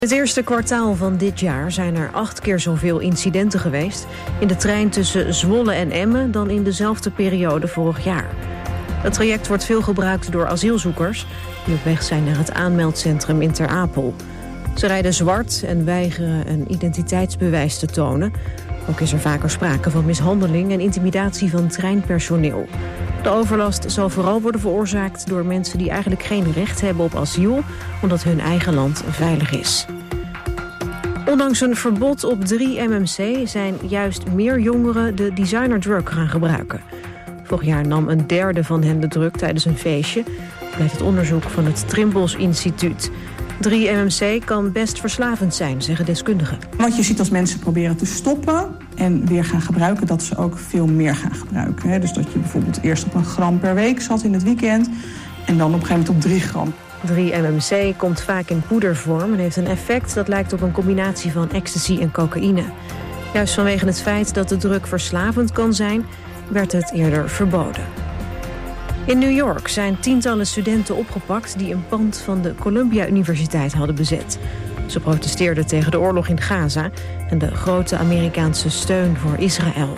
Het eerste kwartaal van dit jaar zijn er 8 keer zoveel incidenten geweest in de trein tussen Zwolle en Emmen dan in dezelfde periode vorig jaar. Het traject wordt veel gebruikt door asielzoekers die op weg zijn naar het aanmeldcentrum in Ter Apel. Ze rijden zwart en weigeren een identiteitsbewijs te tonen. Ook is er vaker sprake van mishandeling en intimidatie van treinpersoneel. De overlast zal vooral worden veroorzaakt door mensen die eigenlijk geen recht hebben op asiel, omdat hun eigen land veilig is. Ondanks een verbod op 3-MMC zijn juist meer jongeren de designerdrug gaan gebruiken. Vorig jaar nam een derde van hen de drug tijdens een feestje, blijkt het onderzoek van het Trimbos Instituut. 3-MMC kan best verslavend zijn, zeggen deskundigen. Wat je ziet als mensen proberen te stoppen en weer gaan gebruiken, dat ze ook veel meer gaan gebruiken. Dus dat je bijvoorbeeld eerst op 1 gram per week zat in het weekend en dan op een gegeven moment op 3 gram. 3-MMC komt vaak in poedervorm en heeft een effect dat lijkt op een combinatie van ecstasy en cocaïne. Juist vanwege het feit dat de drug verslavend kan zijn, werd het eerder verboden. In New York zijn tientallen studenten opgepakt die een pand van de Columbia Universiteit hadden bezet. Ze protesteerden tegen de oorlog in Gaza en de grote Amerikaanse steun voor Israël.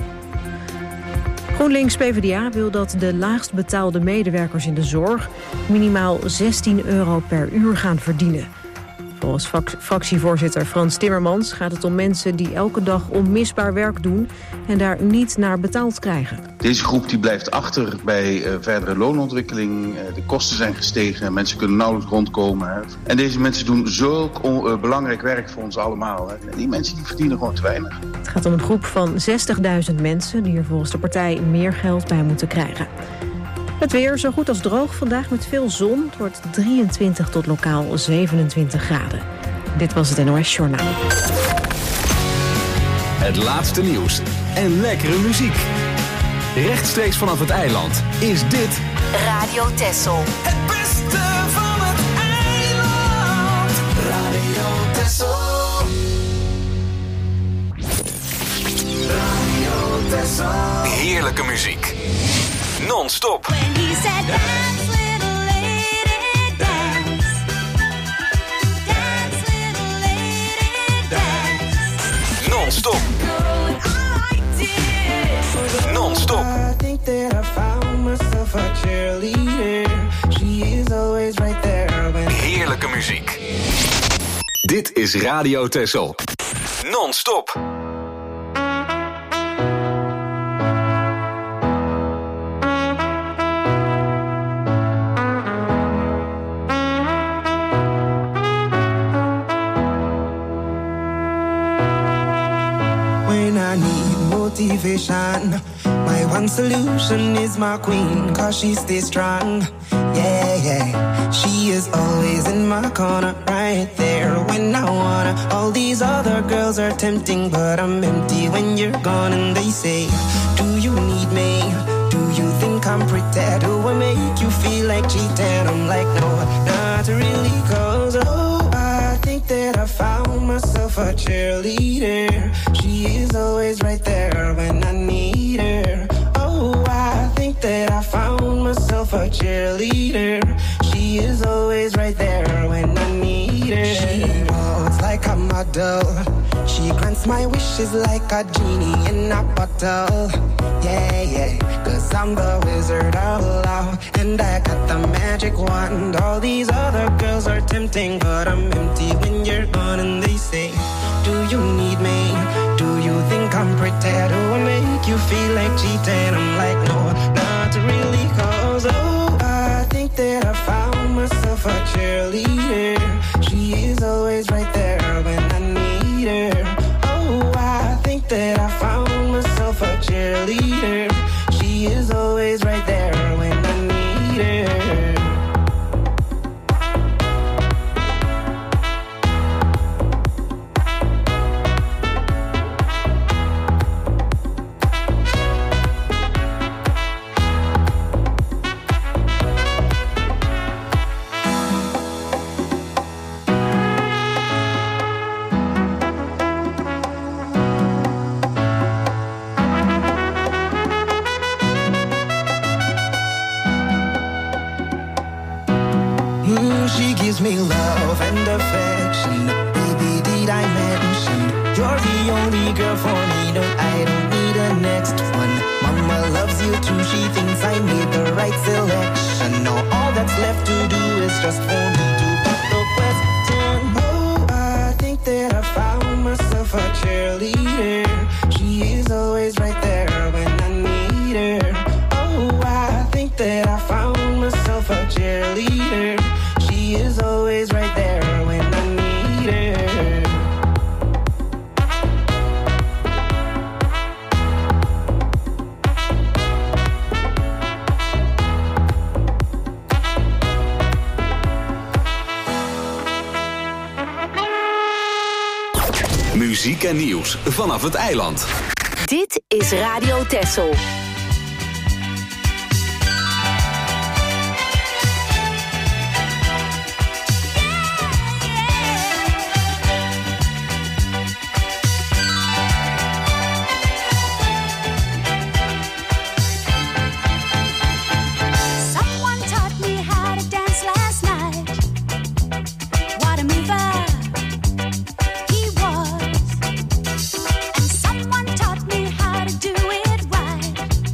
GroenLinks-PVDA wil dat de laagst betaalde medewerkers in de zorg minimaal €16 per uur gaan verdienen. Volgens fractievoorzitter Frans Timmermans gaat het om mensen die elke dag onmisbaar werk doen en daar niet naar betaald krijgen. Deze groep die blijft achter bij verdere loonontwikkeling. De kosten zijn gestegen, mensen kunnen nauwelijks rondkomen. En deze mensen doen zulk belangrijk werk voor ons allemaal. En die mensen die verdienen gewoon te weinig. Het gaat om een groep van 60.000 mensen die er volgens de partij meer geld bij moeten krijgen. Het weer zo goed als droog vandaag met veel zon. Het wordt 23 tot lokaal 27 graden. Dit was het NOS Journaal. Het laatste nieuws en lekkere muziek. Rechtstreeks vanaf het eiland is dit Radio Texel. Het beste van het eiland. Radio Texel. Radio Texel. heerlijke muziek. Non-stop. Non-stop. Non-stop. I think that I found myself a cheerleader. She is always right there when... Heerlijke muziek. Dit is Radio Texel. Non-stop. When I need motivation, my one solution is my queen, 'cause she stays strong. Yeah, yeah. She is always in my corner, right there when I wanna. All these other girls are tempting, but I'm empty when you're gone. And they say, do you need me? Do you think I'm pretty? Do I make you feel like cheating? I'm like, no, not really, 'cause I think that I found myself a cheerleader. She is always right there when I need her. Oh, I think that I found myself a cheerleader. She is always right there when I need her. She walks like a model. She grants my wishes like a genie in a bottle. Yeah, yeah, 'cause I'm the wizard of love, and I got the magic wand. All these other girls are tempting, but I'm empty when you're gone. And they say, do you need me? Do you think I'm pretty? Do I make you feel like cheating? I'm like, no, not really, 'cause I think that I found myself a cheerleader. She is always right there when I need her. Oh, I think that I found myself a cheerleader. She is always right there when I need her. the only girl for me. No, I don't need a next one. Mama loves you too, she thinks I made the right selection. Now all that's left to do is just for me to put the question. Oh, I think that I found myself a cheerleader. She is always right there when I need her. Oh, I think that I found myself a cheerleader. She is always right there when I need her. Muziek en nieuws vanaf het eiland. Dit is Radio Texel. Someone taught me how to do it right.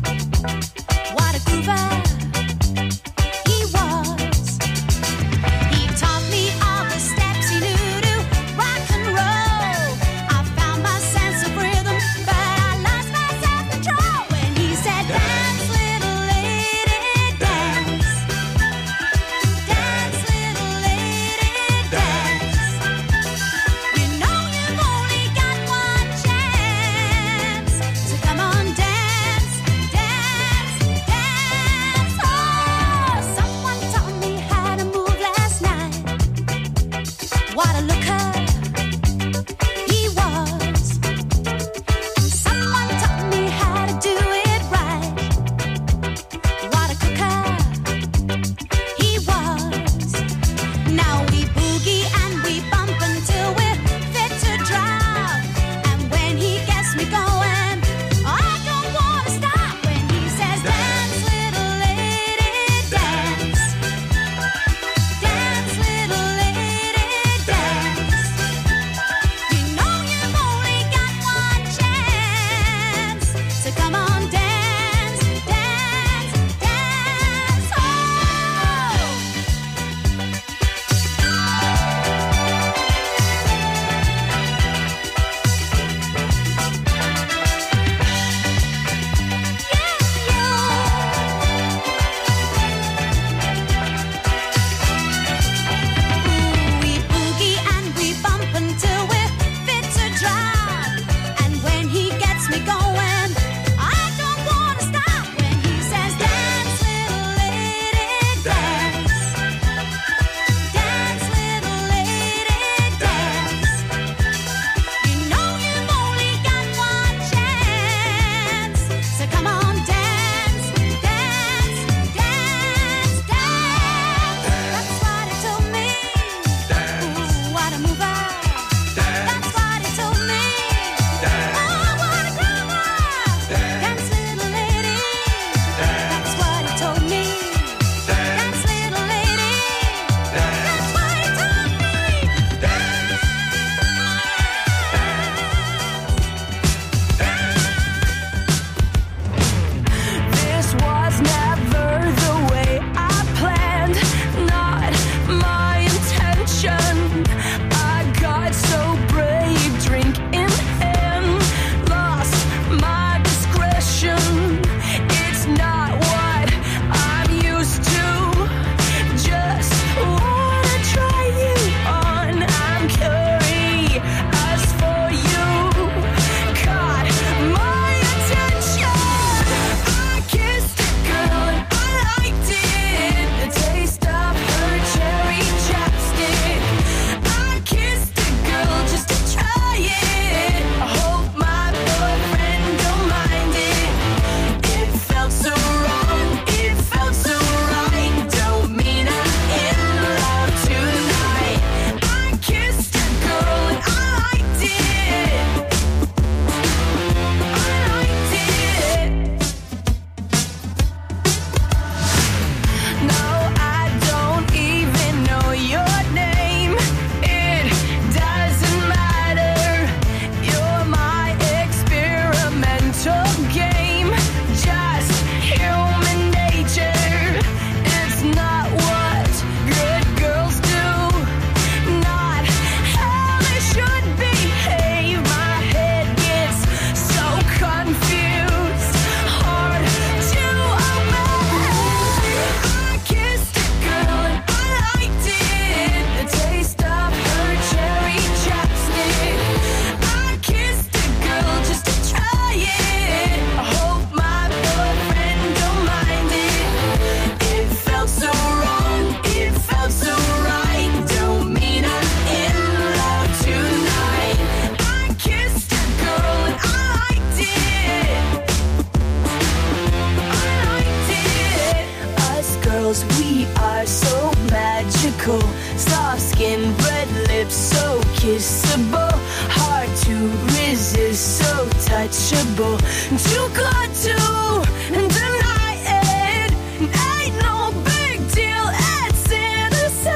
untouchable, too good to deny it. Ain't no big deal, it's innocent.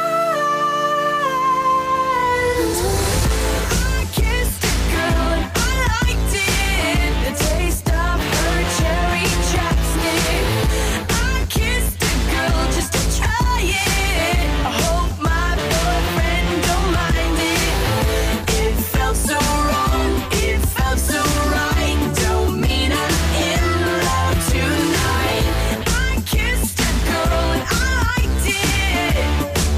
I kissed a girl and I liked it, the taste of her cherry chapstick. I kissed a girl just to try it. I hope my boyfriend don't mind it. It felt so wrong, it felt so right. Don't mean I'm in love tonight. I kissed a girl and I liked it.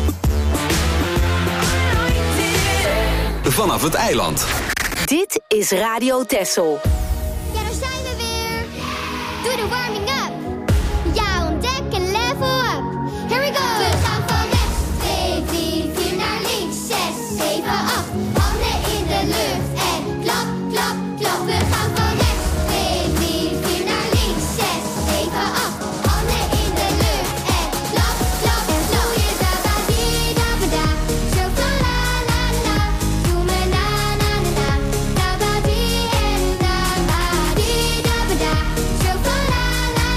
I liked it. Vanaf het eiland. Dit is Radio Texel. Ja, daar zijn we weer. Doe de warming up. Ja, ontdek en level up. Here we go. We gaan van rechts, 2, 3, 4 naar links, 6, 7, 8. Handen in de lucht en klap, klap, klap. We gaan van rechts, 2, 3, 4 naar links, 6, 7, 8. Handen in de lucht en klap, klap, klap. Zo je da ba di da ba da. Zo van la la la. Doe me na na na na. Da ba di en da ba di da ba da. Zo van la la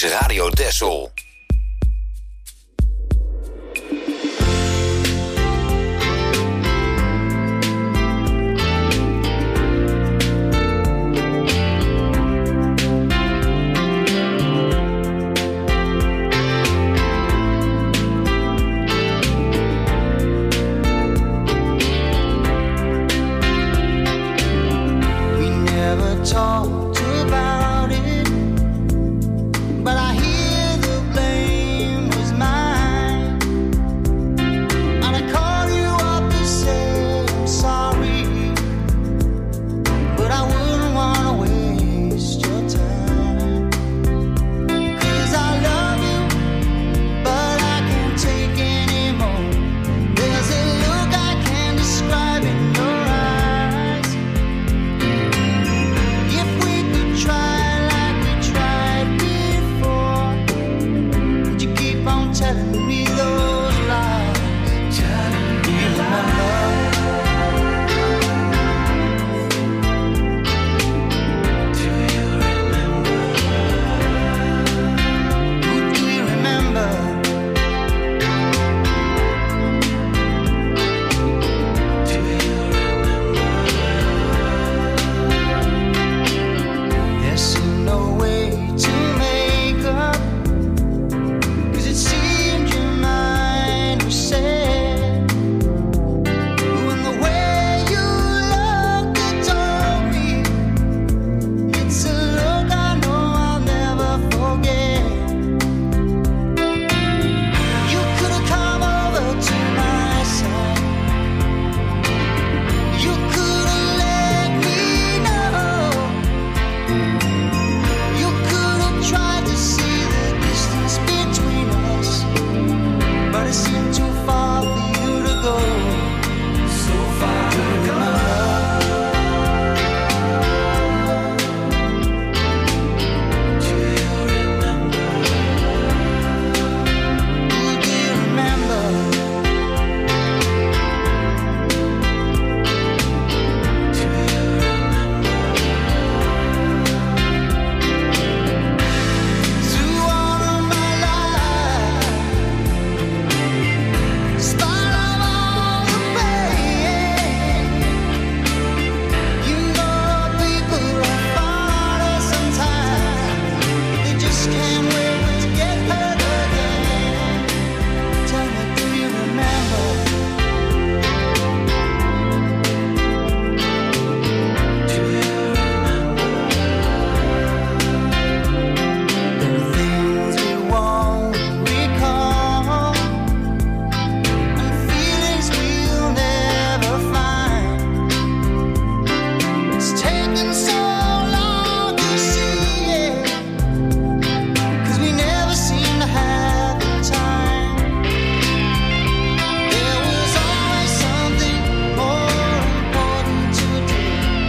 Radio Texel. Talked about it, but I hear the blame was mine. And I called you up to say I'm sorry, but I wouldn't wanna waste your time. 'Cause I love you, but I can't take anymore. There's a look I can't describe in your eyes. If we could try like we tried before, would you keep on telling me those lies? Do you remember? Do you remember? Do you remember? Do you remember? There seemed no way to make up, 'cause it seemed your mind was set. When the way you looked, it told me it's a look I know I'll never forget. You could have come over to my side. You could have let me know. You could have tried to see the distance between us, but it seemed too far for you to go. So far to go. Do you remember? Do you remember? Do you Through all of my life, spite of all the pain, you know people are funny sometimes. They just can't wait to get hurt again. Tell me, do you remember? Do you remember? There are things we won't recall, and feelings we'll never find. It's taken so long to see it, 'cause we never seem to have the time. There was always something more important to do,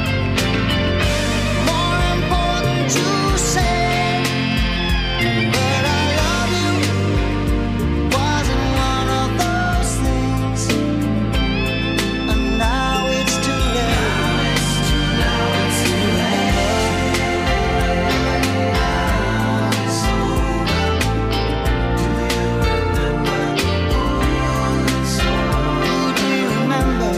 more important to say. But I love you wasn't one of those things, and now it's too late. Now it's too late. Now it's over. Do you remember? It's over. Do you remember?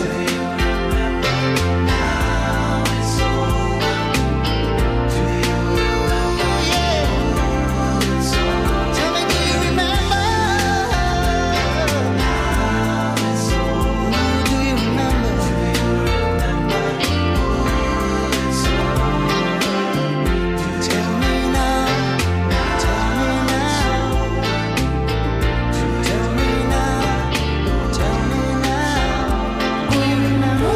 Now it's over. Do you remember? Yeah. It's over. Tell me, do you remember? Now it's over. Do you remember? It's over. Tell me now. Tell me now. Tell me now. Tell me now. Do you remember?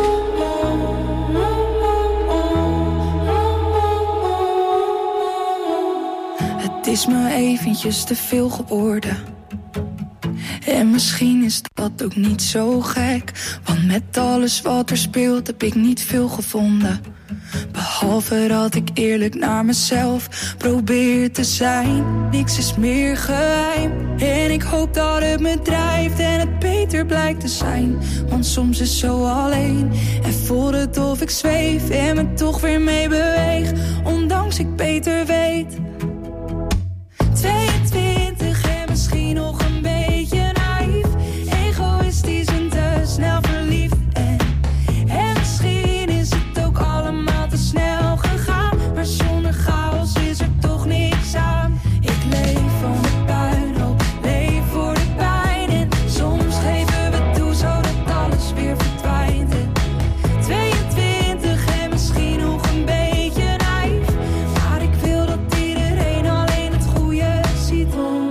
Het is me eventjes te veel geworden. En misschien is dat ook niet zo gek, want met alles wat er speelt heb ik niet veel gevonden. Behalve dat ik eerlijk naar mezelf probeer te zijn. Niks is meer geheim. En ik hoop dat het me drijft en het beter blijkt te zijn. Want soms is zo alleen en voelt het of ik zweef en me toch weer mee beweeg, ondanks ik beter weet. 22 en misschien nog een beetje naïef. Egoïstisch en te snel verliefd. En misschien is het ook allemaal te snel gegaan. Maar zonder chaos is er toch niks aan. Ik leef van de puinhoop, leef voor de pijn. En soms geven we toe zodat alles weer verdwijnt. En 22 en misschien nog een beetje naïef. Maar ik wil dat iedereen alleen het goede ziet.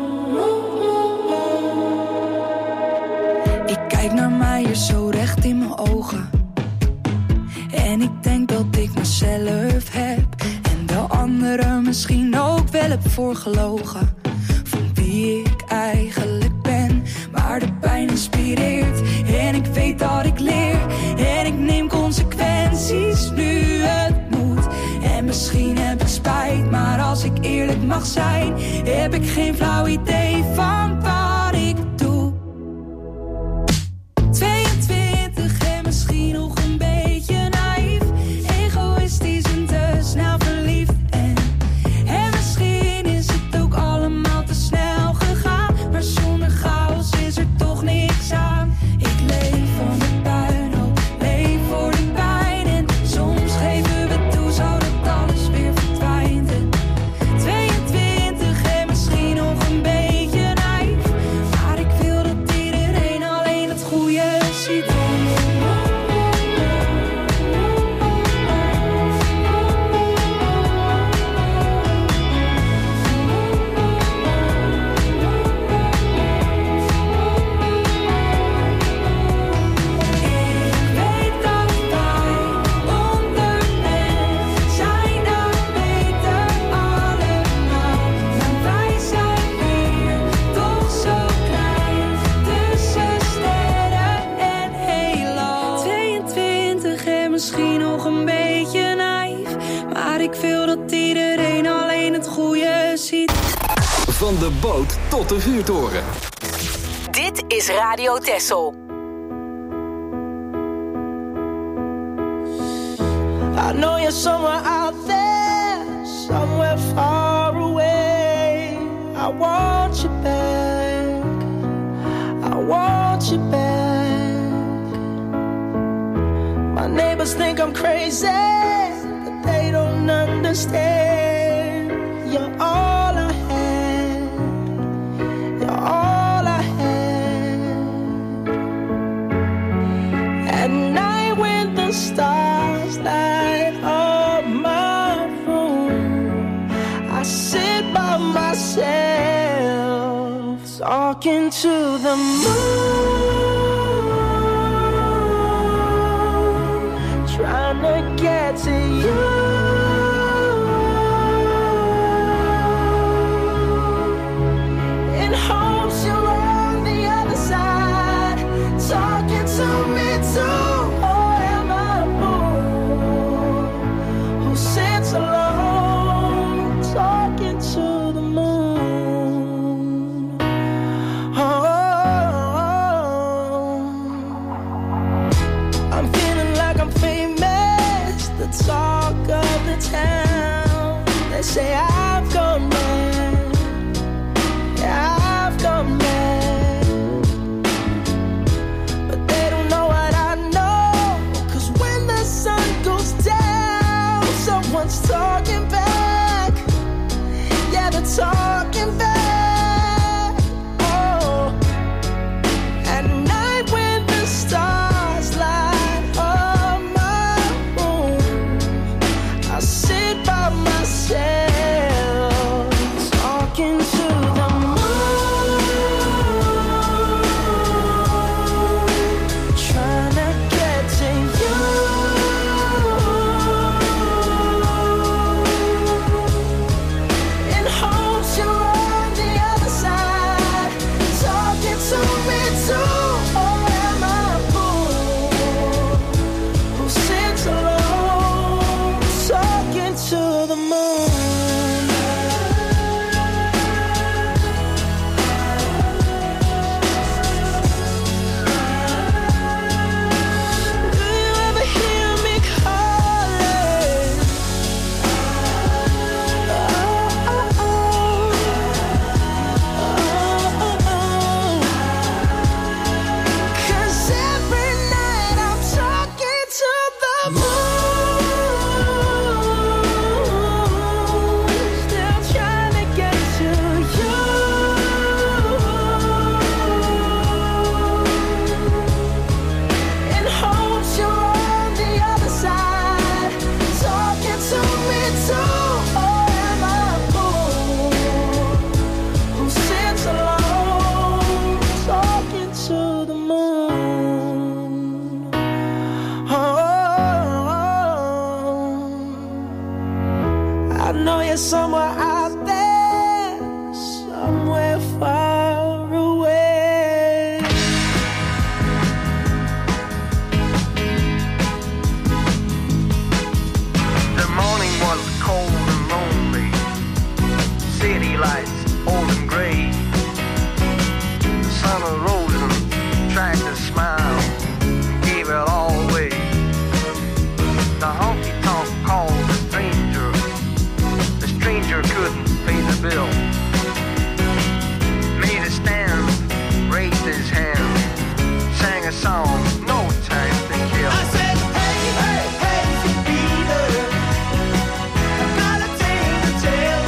Ik kijk naar mij hier zo recht in mijn ogen. En ik denk dat ik mezelf heb. En de anderen misschien ook wel heb voorgelogen. Van wie ik eigenlijk ben. Maar de pijn inspireert. En ik weet dat ik leer. En ik neem consequenties nu het moet. En misschien heb ik spijt. Maar als ik eerlijk mag zijn, heb ik geen flauw idee van wat ik doe. 22 en misschien nog een beetje naïef. Egoïstisch en te snel verliefd. En misschien is het ook allemaal te snel gegaan. Maar zonder chaos is er toch niks aan. Ik leef van de puinhoop, leef voor de pijn. En soms geven we toe zodat alles weer verdwijnt. En 22 en misschien nog een beetje naïef. Maar ik wil dat iedereen alleen het goede ziet. Ik weet dat wij onderweg zijn, dat weten allemaal. Maar wij zijn hier toch zo klein, tussen sterren en heelal. 22 en misschien nog een beetje naïef. Maar ik wil dat iedereen alleen het goede ziet. Van de boot tot de vuurtoren. Dit is Radio Texel. I know you're somewhere out there, somewhere far away. I want you back, I want you back. My neighbors think I'm crazy, but they don't understand. You're all I had, you're all I had. At night when the stars light up my room, I sit by myself, talking to the moon, trying to get to you. In hopes you're on the other side, talking to me too. Or am I a fool who sits alone, talking to the moon? Oh, I'm feeling like I'm famous, the talk of the town. They say I've gone mad, yeah, I've gone mad. But they don't know what I know, 'cause when the sun goes down, someone's talking back. Yeah, they're talking back. Oh, at night when the stars light up my room, I sit by myself, I know you're somewhere out there, somewhere far away. The morning was cold and lonely, city lights old and gray. The sun arose and tried to smile, gave it all away. The honky-tonk called the stranger. The stranger couldn't pay the bill. Made a stand, raised his hand, sang a song, no time to kill. I said, hey, hey, hey, Peter, I got a tale to tell.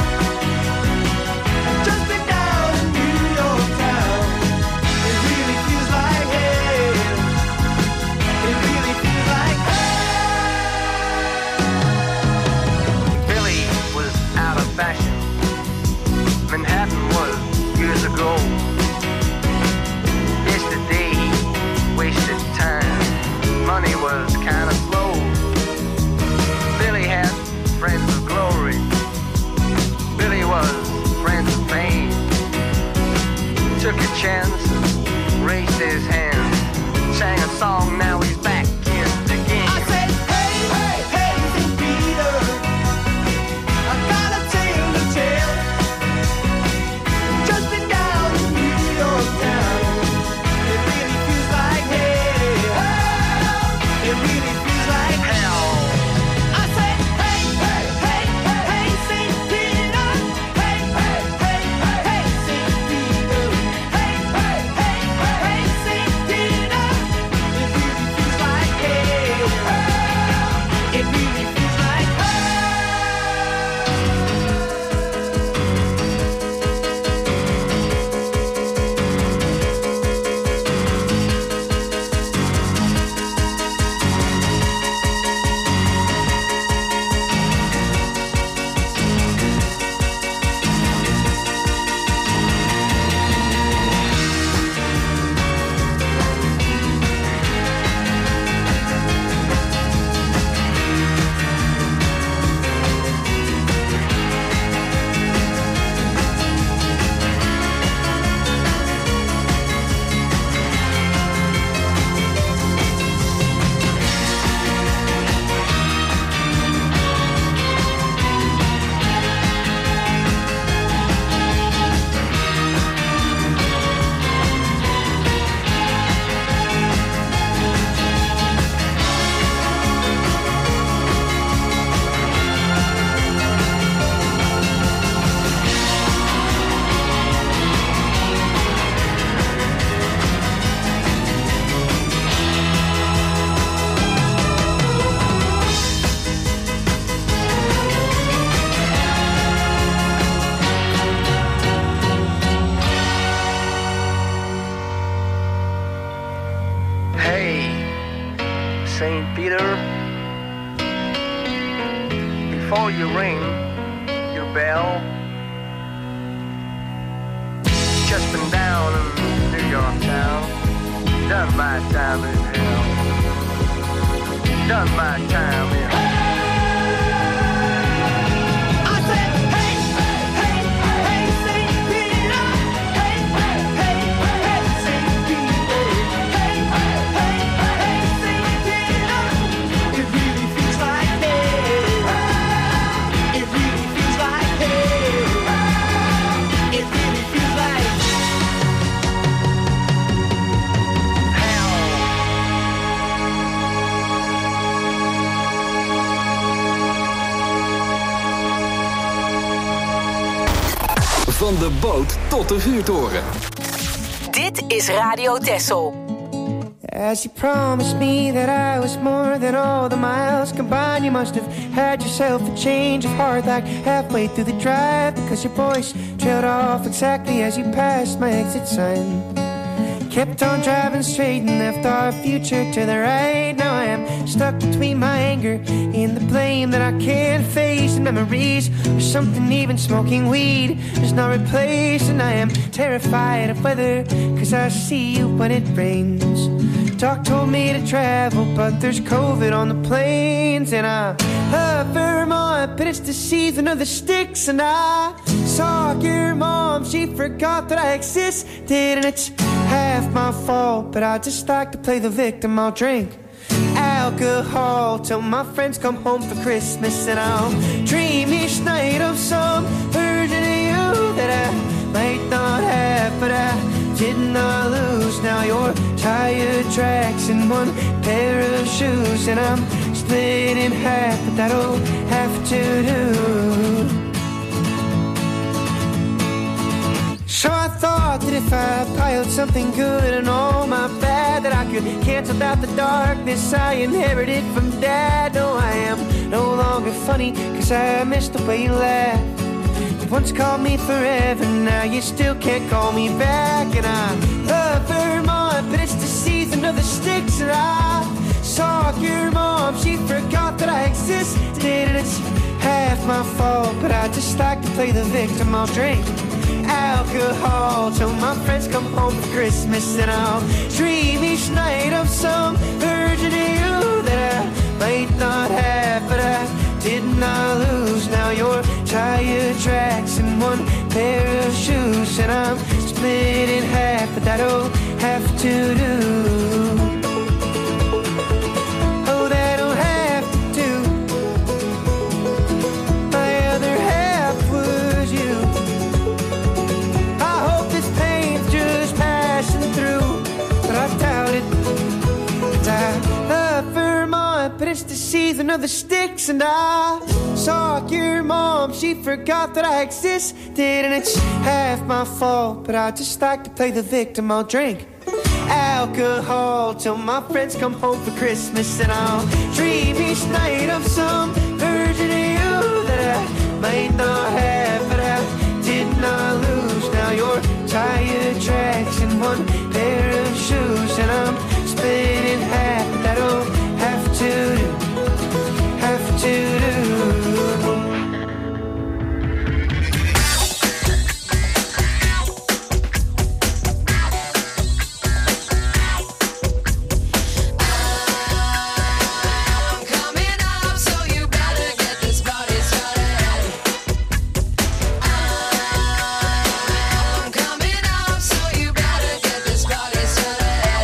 Just been down in New York town. It really feels like hell. It really feels like Billy was out of fashion. Manhattan was years ago. Yesterday he wasted time. Money was kind of slow. Billy had friends of glory. Billy was friends of fame. Took a chance, raised his hand, sang a song, now he's back in the game. I said, hey, hey, hey, Peter, I got a tale to tell. Just been down in New York town. It really feels like hell. It really feels like Hell. I said, hey, hey, hey, hey, St. Peter. Hey, hey, hey, hey, St. Peter. Hey, hey, hey, hey, St. Peter. It really feels like hell. It really feels like Hey, St. Peter, before you ring your bell, just been down in New York town, done my time in hell, done my time in hell. I said, hey, hey, hey, St. Peter. Hey, hey, hey, hey, St. Peter. Hey, hey, hey, hey, St. Peter. It really feels like hell. It really feels like hell. It really feels like Van de boot tot de vuurtoren. Dit is Radio Texel. As you promised me that I was more than all the miles combined, you must have had yourself a change of heart like halfway through the drive, because your voice trailed off exactly as you passed my exit sign. Kept on driving straight and left our future to the right. Now I am stuck between my anger and the blame that I can't face. And memories or something, even smoking weed is not replaced. And I am terrified of weather, cause I see you when it rains. Doc told me to travel, but there's COVID on the planes. And I love Vermont, but it's the season of the sticks. And I saw your mom, she forgot that I existed. And it's half my fault, but I just like to play the victim. I'll drink alcohol till my friends come home for Christmas. And I'll dream each night of some version of you that I might not have, but I did not lose. Now you're tire tracks and one pair of shoes, and I'm split in half, but that'll have to do. So I thought that if I piled something good and all my bad, that I could cancel out the darkness I inherited from Dad. No, I am no longer funny, cause I miss the way you laugh. You once called me forever, now you still can't call me back. And I love Vermont, but it's the season of the sticks. And I saw your mom, she forgot that I existed. And it's half my fault, but I just like to play the victim. I'll drink alcohol till my friends come home for Christmas. And I'll dream each night of some version of you that I might not have, but I did not lose. Now you're tire tracks and one pair of shoes, and I'm split in half, but that'll have to do. Oh, that'll have to do. My other half was you. I hope this pain's just passing through, but I doubt it. I love Vermont, but it's the season of the sticks. And I saw your mom, she forgot that I existed. And it's half my fault, but I just like to play the victim. I'll drink alcohol till my friends come home for Christmas. And I'll dream each night of some version of you that I might not have, but I did not lose. Now you're tire tracks and one pair of shoes, and I'm split in half. That'll have to do, have to do. Coming up, so you better get this party started.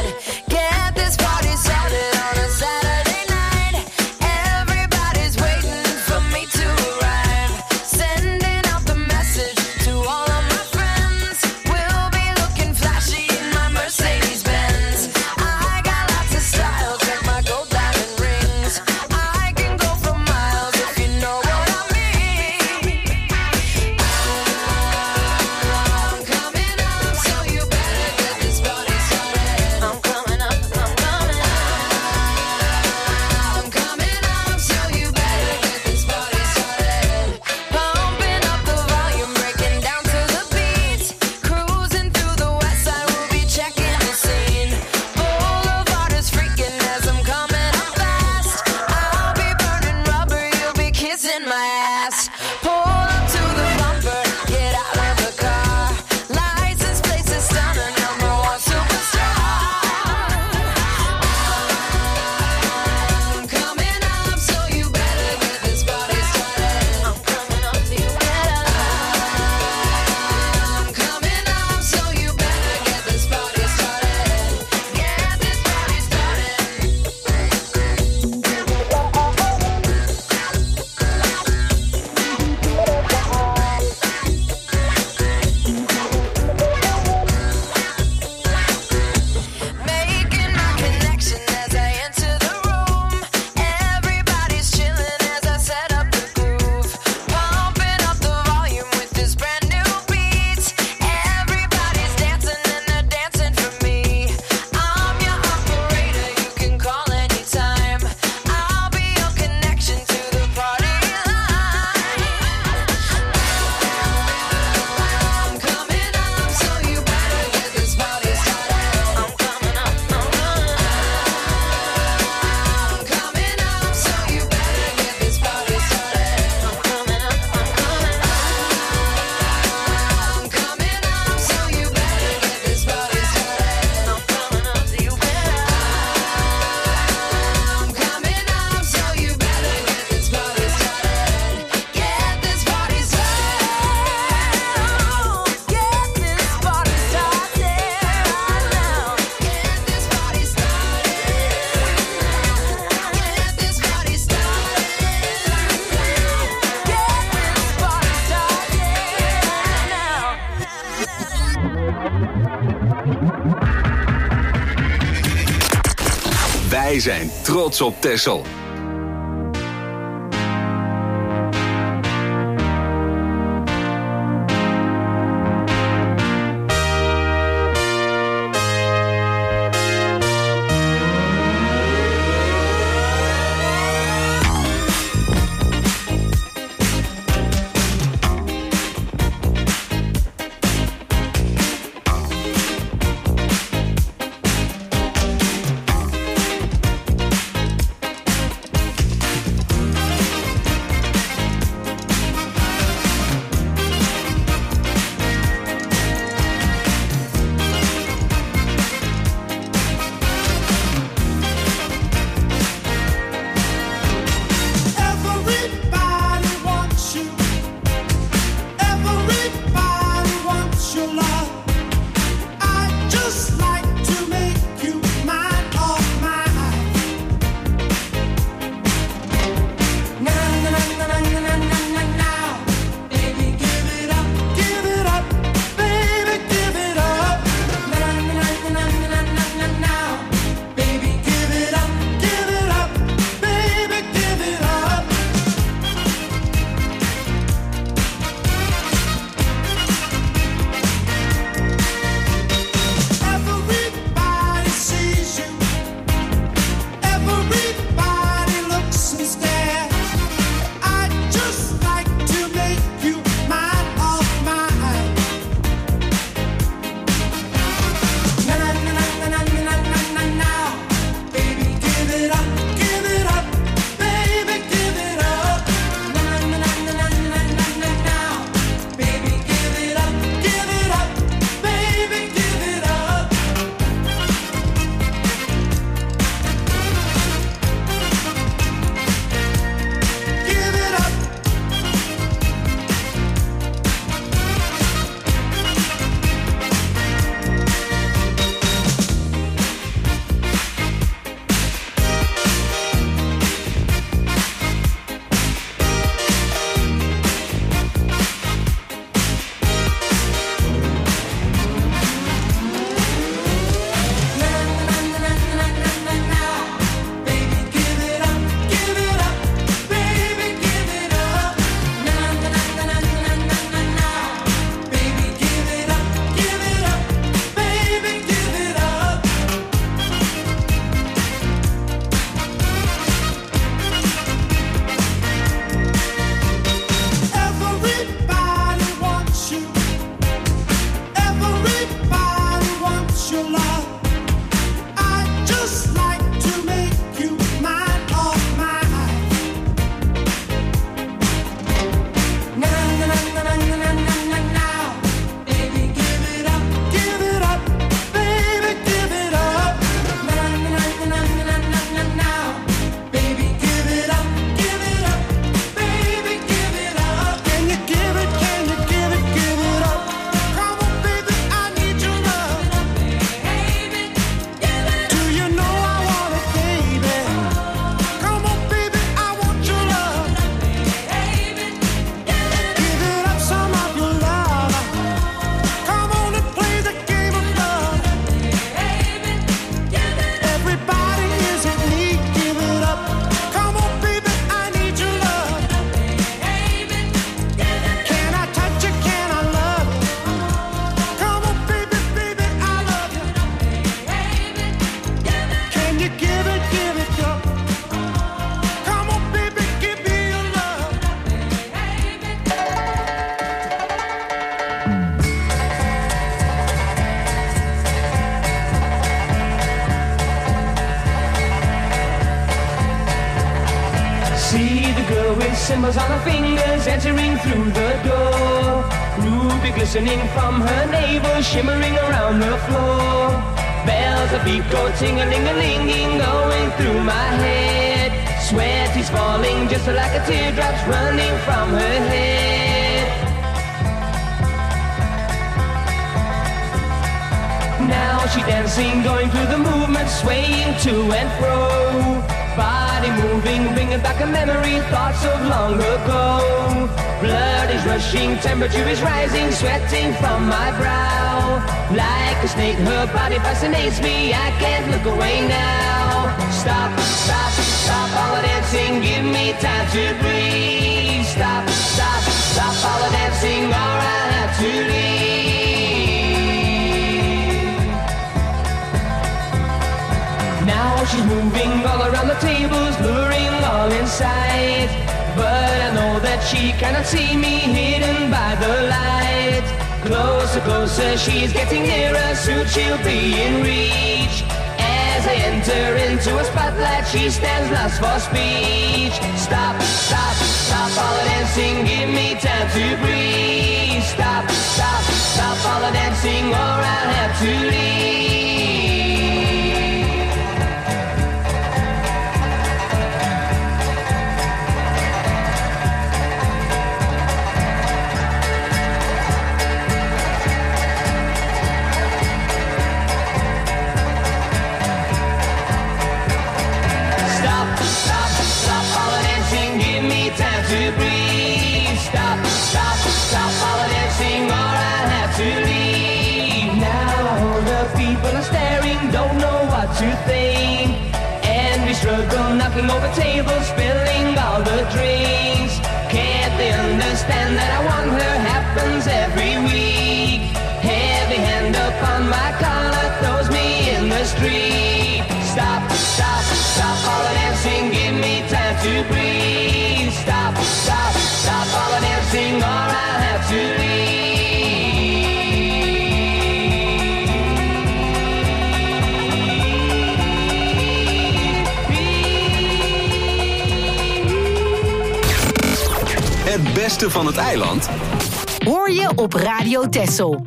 Wij zijn trots op Texel. Symbols on her fingers entering through the door. Ruby glistening from her navel, shimmering around the floor. Bells of beat go ting-a-ling-a-linging, going through my head. Sweat is falling just like a teardrop's running from her head. Now she dancing, going through the movement, swaying to and fro. Body moving, bringing back a memory, thoughts of long ago. Blood is rushing, temperature is rising, sweating from my brow. Like a snake, her body fascinates me, I can't look away now. time to breathe. Stop, stop, stop all the dancing or I'll have to leave. Now she's moving all around the tables, luring all in sight. But I know that she cannot see me hidden by the light. Closer, closer, she's getting nearer, soon she'll be in reach. As I enter into a spotlight, she stands lost for speech. Stop, stop, stop all the dancing, give me time to breathe. Stop, stop, stop all the dancing or I'll have to leave. Time to breathe. Stop, stop, stop all the dancing or I'll have to leave. Now all the people are staring, don't know what to think. And we struggle, knocking over tables, spilling all the drinks. Can't they understand that I want her? Happens every week. Heavy hand upon my collar, throws me in the street. Stop, stop, stop all the dancing, give me time to breathe. Stop, stop, stop all the dancing or I'll have to leave. Het beste van het eiland hoor je op Radio Texel.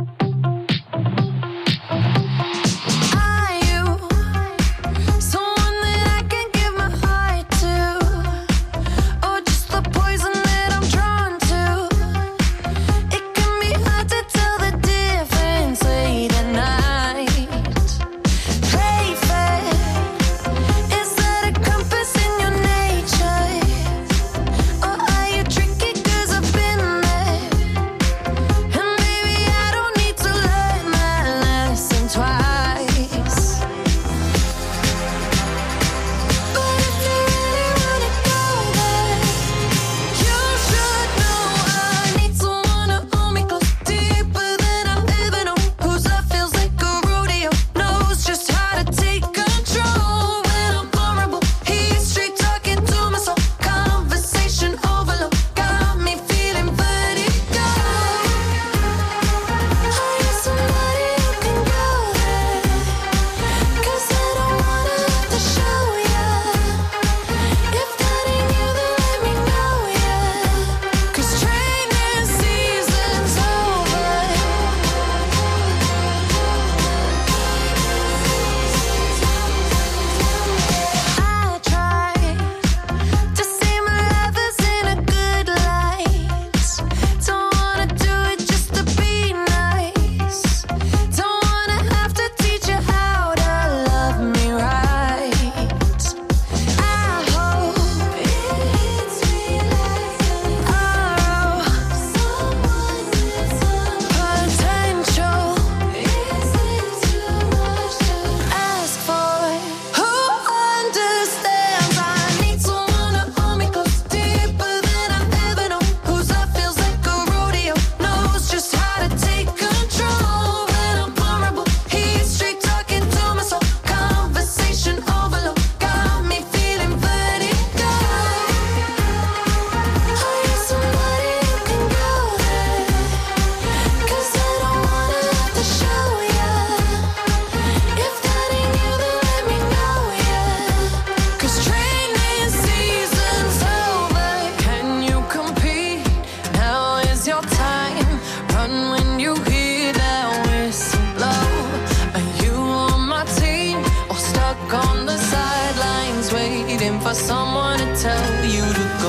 someone to tell you to go.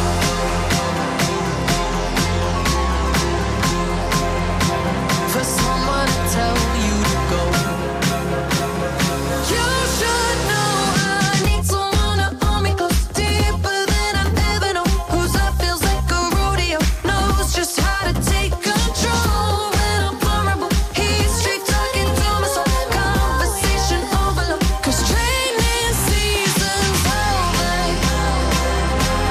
For someone to tell you to go. You should know I need someone to hold me close, deeper than I've ever known. Whose love feels like a rodeo, knows just how to take control. When I'm vulnerable, he's straight talking to my soul. Conversation overload, 'cause training season's over.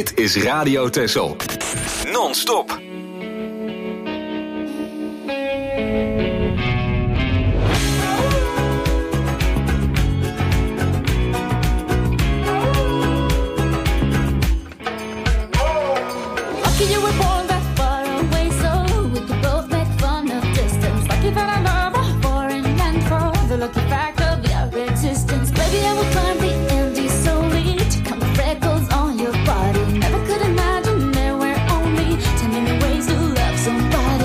Dit is Radio Texel. Non-stop. Lucky you were born that far away, so we could both make fun of distance. Lucky that I love a foreign land for the lucky fact of your existence. Baby, I will climb the Andes solely to count the freckles on your body. Never could imagine there were only 10 million ways to love somebody.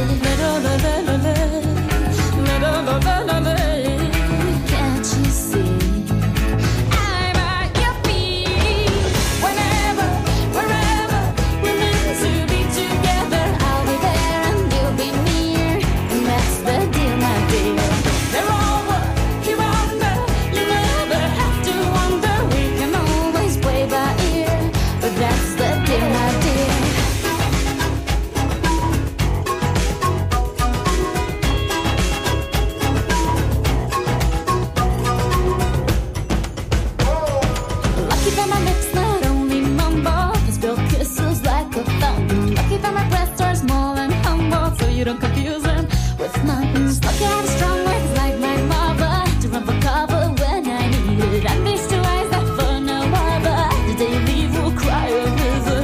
Can't you see? I'm at your feet. Whenever, wherever we're meant to be together, I'll be there and you'll be near, and that's the deal, my dear. They're all what you wonder. You never have to wonder. We can always play by ear, but that's the deal, my dear. Lucky that my lips not only mumble, but spill kisses like a fountain. Lucky that my breasts are small and humble, so you don't confuse them with mountains. Lucky I have strong words like my mother to run for cover when I need it. And these two eyes that for no other, the day you leave will cry a river.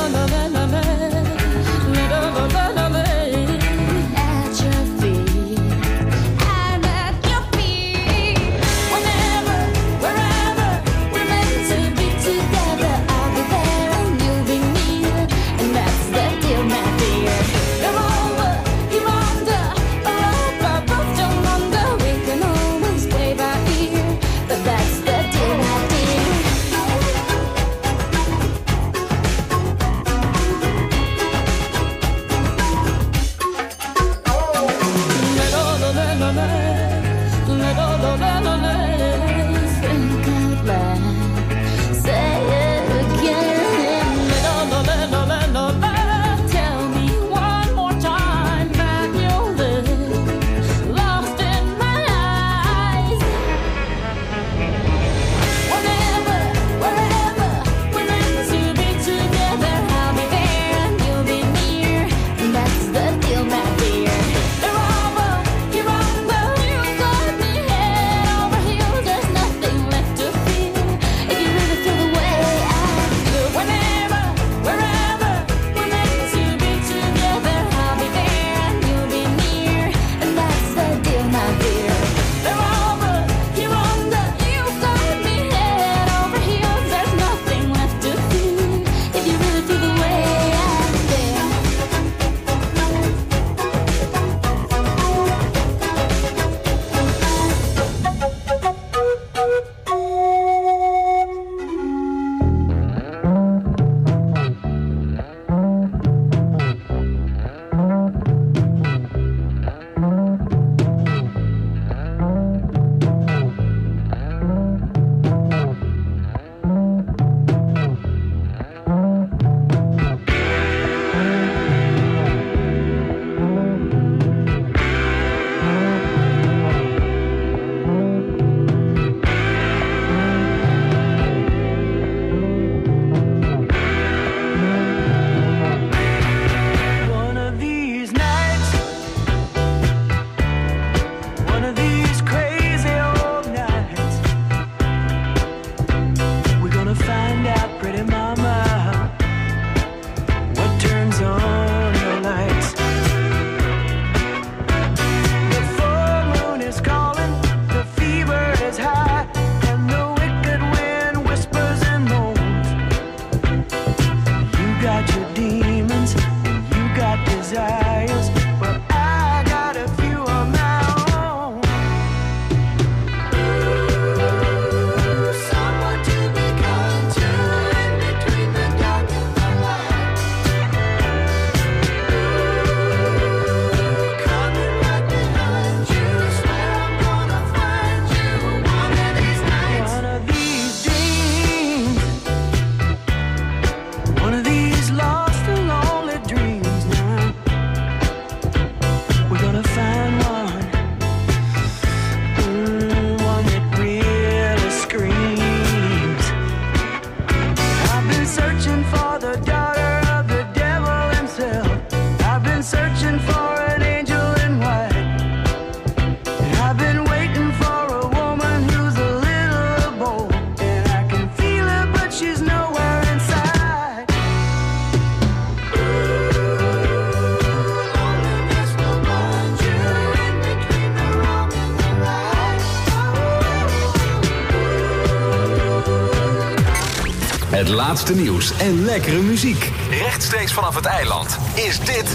At your feet, I'm at your feet. Whenever, wherever we're meant to be together, I'll be there and you'll be near, and that's the deal, my dear. You're over, you're under, I both don't wonder. We can always play by ear, but that's the deal, my dear. Think out loud, say it again. Tell me one more time that you'll live lost in my eyes. Whenever, wherever we're meant to be together, I'll be there and you'll be near, and that's the deal, my dear. You're over, you're under, you got me head over Het laatste nieuws en lekkere muziek. Rechtstreeks vanaf het eiland is dit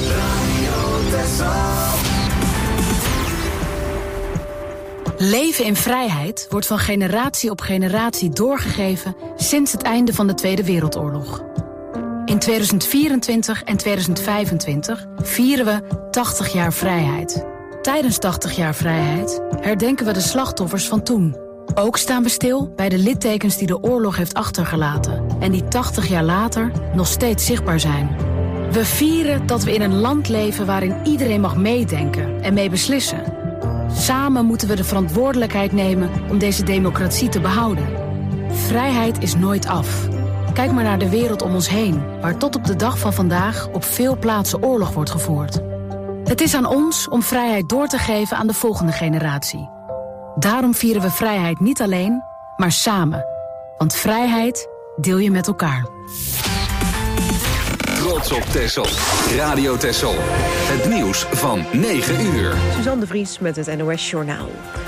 Leven in vrijheid wordt van generatie op generatie doorgegeven sinds het einde van de Tweede Wereldoorlog. In 2024 en 2025 vieren we 80 jaar vrijheid. Tijdens 80 jaar vrijheid herdenken we de slachtoffers van toen. Ook staan we stil bij de littekens die de oorlog heeft achtergelaten en die 80 jaar later nog steeds zichtbaar zijn. We vieren dat we in een land leven waarin iedereen mag meedenken en mee beslissen. Samen moeten we de verantwoordelijkheid nemen om deze democratie te behouden. Vrijheid is nooit af. Kijk maar naar de wereld om ons heen, waar tot op de dag van vandaag op veel plaatsen oorlog wordt gevoerd. Het is aan ons om vrijheid door te geven aan de volgende generatie. Daarom vieren we vrijheid niet alleen, maar samen. Want vrijheid deel je met elkaar. Trots op Texel. Radio Texel. Het nieuws van 9 uur. Suzanne de Vries met het NOS Journaal.